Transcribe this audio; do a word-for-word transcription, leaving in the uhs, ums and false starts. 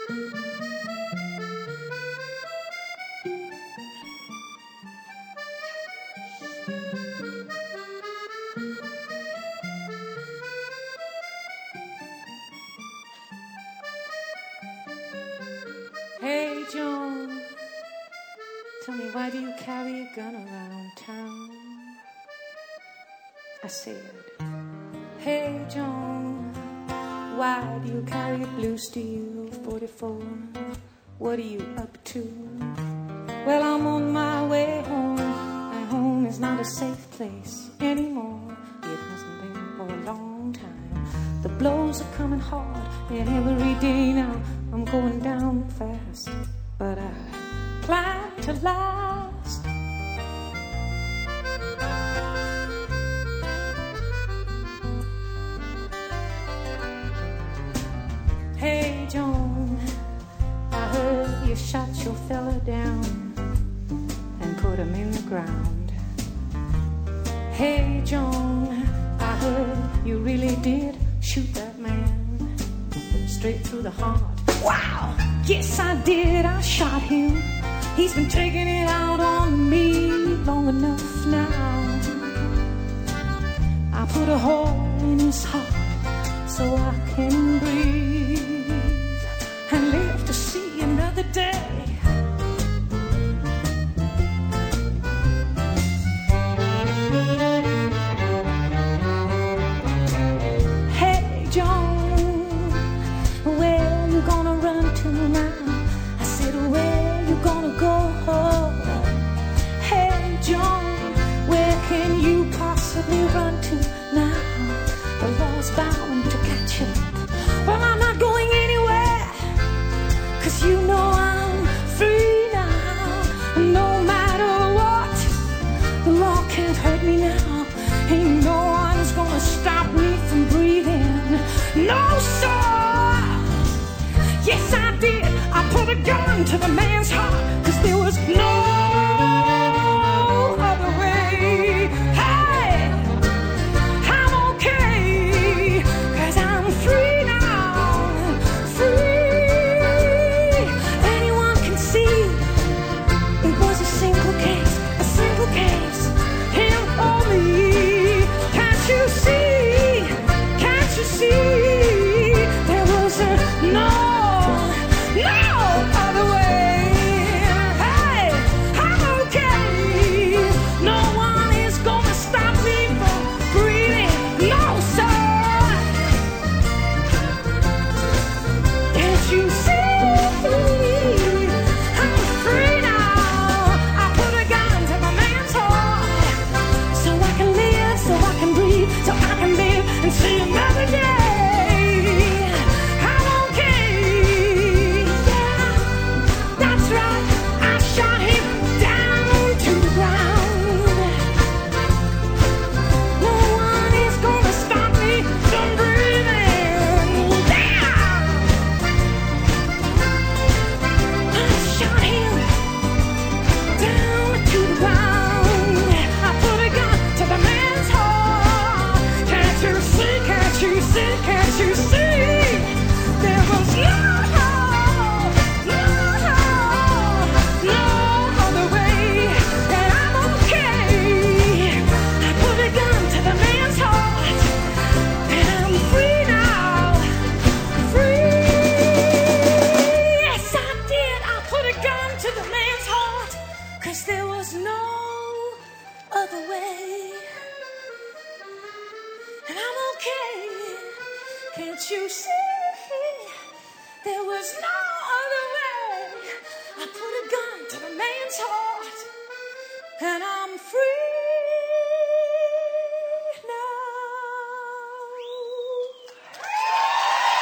Hey Joan, tell me, why do you carry a gun around town? I said, hey Joan, why do you carry a blue steel forty-four? What are you up to? Well, I'm on my way home. My home is not a safe place anymore. It hasn't been for a long time. The blows are coming hard, and every day now I'm going down fast. But I plan to last. Hey Joan, I heard you shot your fella down and put him in the ground. Hey Joan, I heard you really did shoot that man straight through the heart. Wow! Yes, I did, I shot him. He's been taking it out on me long enough now. I put a hole in his heart so I can breathe and live to see another day. Hey Joan, where you gonna run to now? I said, where you gonna go? Hey Joan, where can you possibly run to now? The law's bound to catch you. Well, I'm not going anywhere, 'cause you know I'm free now. No matter what, the law can't hurt me now. Ain't no one's gonna stop me from breathing. No, sir. Yes, I did. I put a gun to the man's heart, 'cause there was no other way. Hey, I'm okay, 'cause I'm free now. Free. Anyone can see it was a simple case, a simple case. Him or me. Can't you see? Can't you see? There was a no. No other way. Hey, I'm okay. No one is gonna stop me from breathing. No, sir. Can't you see? I'm free now. I put a gun to my man's heart so I can live, so I can breathe, so I can live and see another day. Can't you see? There was no other way. I put a gun to the man's heart, and I'm free.